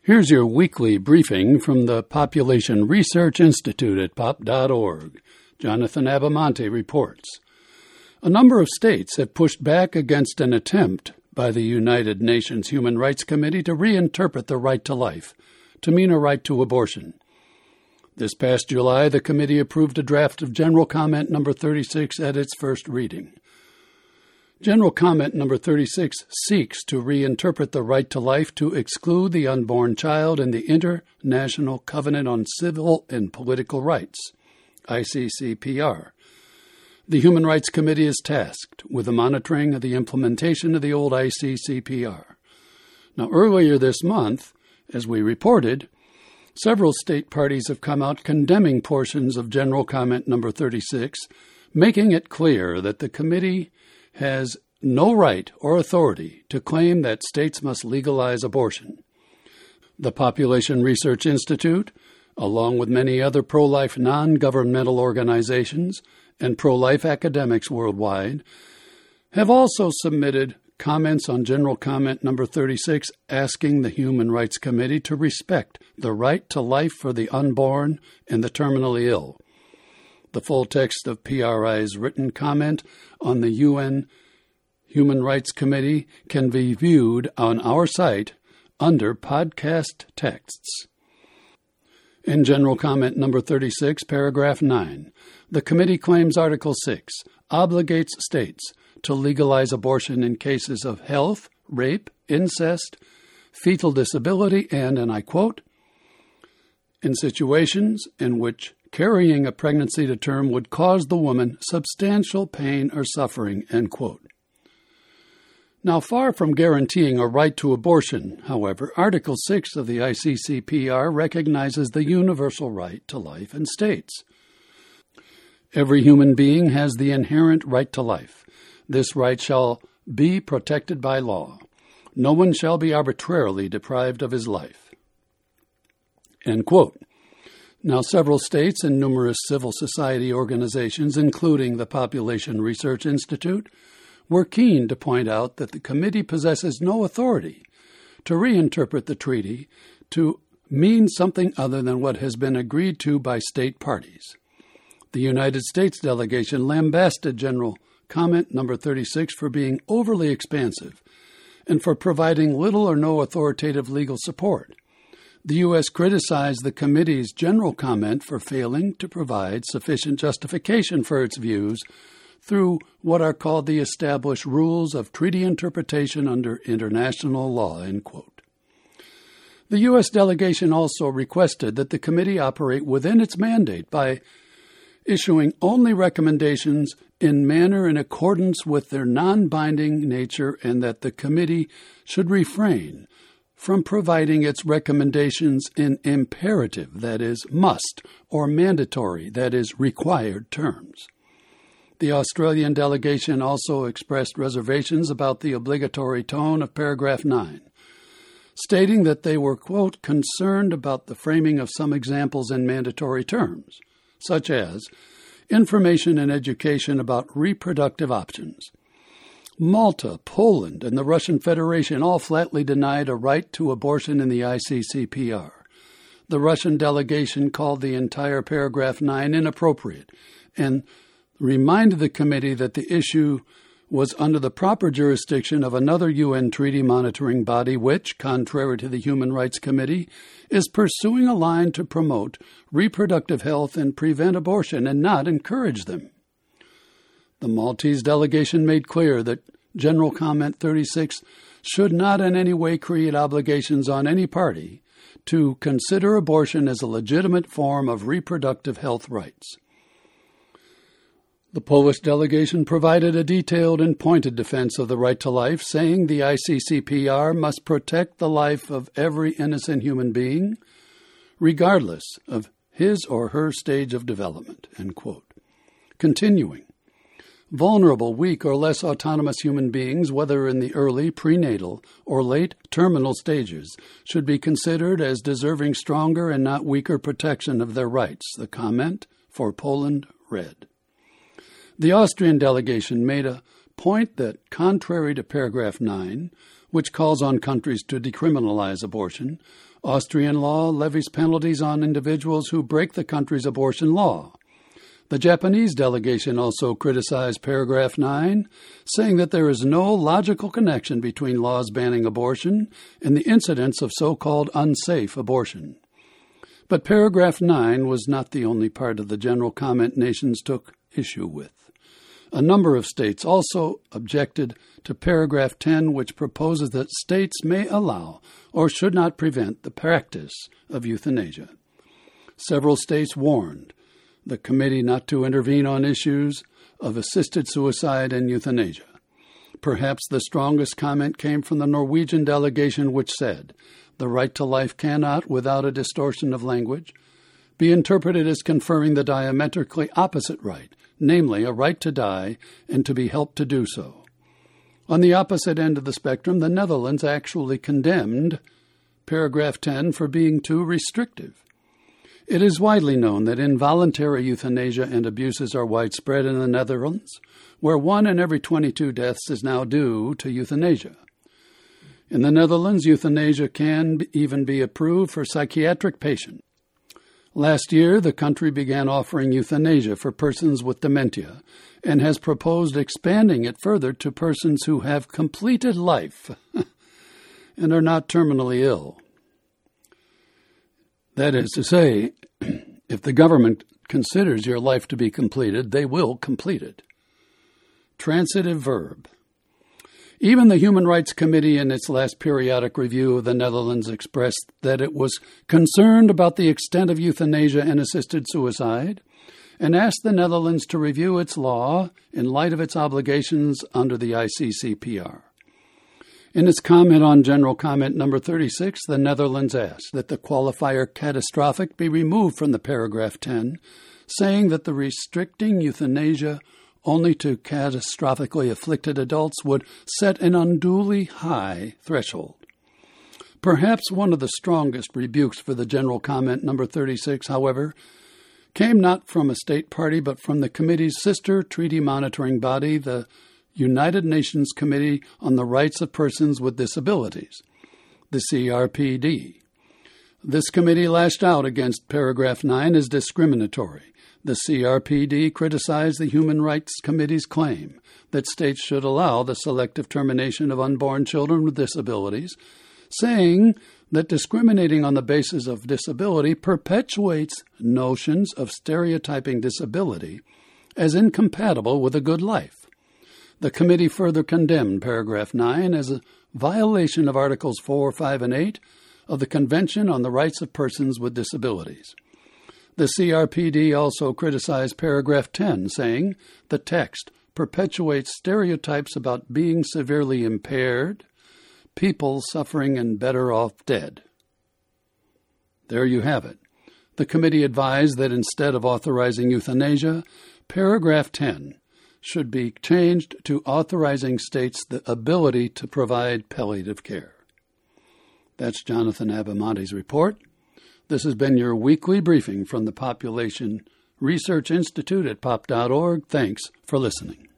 Here's your weekly briefing from the Population Research Institute at pop.org. Jonathan Abamonte reports. A number of states have pushed back against an attempt by the United Nations Human Rights Committee to reinterpret the right to life to mean a right to abortion. This past July, the committee approved a draft of General Comment Number 36 at its first reading. General Comment Number 36 seeks to reinterpret the right to life to exclude the unborn child in the International Covenant on Civil and Political Rights, ICCPR. The Human Rights Committee is tasked with the monitoring of the implementation of the old ICCPR. Now, earlier this month, as we reported, several state parties have come out condemning portions of General Comment Number 36, making it clear that the committee has no right or authority to claim that states must legalize abortion. The Population Research Institute, along with many other pro-life non-governmental organizations and pro-life academics worldwide, have also submitted comments on General Comment Number 36 asking the Human Rights Committee to respect the right to life for the unborn and the terminally ill. The full text of PRI's written comment on the UN Human Rights Committee can be viewed on our site under Podcast Texts. In General Comment Number 36, Paragraph 9, the committee claims Article 6 obligates states to legalize abortion in cases of health, rape, incest, fetal disability, and I quote, in situations in which carrying a pregnancy to term would cause the woman substantial pain or suffering, end quote. Now, far from guaranteeing a right to abortion, however, Article 6 of the ICCPR recognizes the universal right to life and states. Every human being has the inherent right to life. This right shall be protected by law. No one shall be arbitrarily deprived of his life. End quote. Now, several states and numerous civil society organizations, including the Population Research Institute, were keen to point out that the committee possesses no authority to reinterpret the treaty to mean something other than what has been agreed to by state parties. The United States delegation lambasted General Comment Number 36 for being overly expansive and for providing little or no authoritative legal support. The U.S. criticized the committee's general comment for failing to provide sufficient justification for its views through what are called the established rules of treaty interpretation under international law, end quote. The U.S. delegation also requested that the committee operate within its mandate by issuing only recommendations in manner in accordance with their non-binding nature, and that the committee should refrain from providing its recommendations in imperative, that is, must, or mandatory, that is, required terms. The Australian delegation also expressed reservations about the obligatory tone of Paragraph 9, stating that they were, quote, concerned about the framing of some examples in mandatory terms, such as information and education about reproductive options. Malta, Poland, and the Russian Federation all flatly denied a right to abortion in the ICCPR. The Russian delegation called the entire Paragraph 9 inappropriate and reminded the committee that the issue was under the proper jurisdiction of another UN treaty monitoring body which, contrary to the Human Rights Committee, is pursuing a line to promote reproductive health and prevent abortion and not encourage them. The Maltese delegation made clear that General Comment 36 should not in any way create obligations on any party to consider abortion as a legitimate form of reproductive health rights. The Polish delegation provided a detailed and pointed defense of the right to life, saying the ICCPR must protect the life of every innocent human being, regardless of his or her stage of development, end quote. Continuing, vulnerable, weak, or less autonomous human beings, whether in the early, prenatal, or late terminal stages, should be considered as deserving stronger and not weaker protection of their rights, the comment for Poland read. The Austrian delegation made a point that, contrary to Paragraph 9, which calls on countries to decriminalize abortion, Austrian law levies penalties on individuals who break the country's abortion law. The Japanese delegation also criticized paragraph 9, saying that there is no logical connection between laws banning abortion and the incidence of so-called unsafe abortion. But paragraph 9 was not the only part of the general comment nations took issue with. A number of states also objected to paragraph 10, which proposes that states may allow or should not prevent the practice of euthanasia. Several states warned the committee not to intervene on issues of assisted suicide and euthanasia. Perhaps the strongest comment came from the Norwegian delegation, which said, "The right to life cannot, without a distortion of language, be interpreted as conferring the diametrically opposite right, namely a right to die and to be helped to do so." On the opposite end of the spectrum, the Netherlands actually condemned paragraph 10 for being too restrictive. It is widely known that involuntary euthanasia and abuses are widespread in the Netherlands, where 1 in every 22 deaths is now due to euthanasia. In the Netherlands, euthanasia can even be approved for psychiatric patients. Last year, the country began offering euthanasia for persons with dementia and has proposed expanding it further to persons who have completed life and are not terminally ill. That is to say, if the government considers your life to be completed, they will complete it. Transitive verb. Even the Human Rights Committee in its last periodic review of the Netherlands expressed that it was concerned about the extent of euthanasia and assisted suicide and asked the Netherlands to review its law in light of its obligations under the ICCPR. In its comment on General Comment number 36, the Netherlands asked that the qualifier catastrophic be removed from the paragraph 10, saying that the restricting euthanasia only to catastrophically afflicted adults would set an unduly high threshold. Perhaps one of the strongest rebukes for the General Comment number 36, however, came not from a state party but from the committee's sister treaty monitoring body, the United Nations Committee on the Rights of Persons with Disabilities, the CRPD. This committee lashed out against paragraph 9 as discriminatory. The CRPD criticized the Human Rights Committee's claim that states should allow the selective termination of unborn children with disabilities, saying that discriminating on the basis of disability perpetuates notions of stereotyping disability as incompatible with a good life. The committee further condemned paragraph 9 as a violation of Articles 4, 5, and 8 of the Convention on the Rights of Persons with Disabilities. The CRPD also criticized paragraph 10, saying the text perpetuates stereotypes about being severely impaired, people suffering and better off dead. There you have it. The committee advised that instead of authorizing euthanasia, paragraph 10 should be changed to authorizing states the ability to provide palliative care. That's Jonathan Abamonte's report. This has been your weekly briefing from the Population Research Institute at pop.org. Thanks for listening.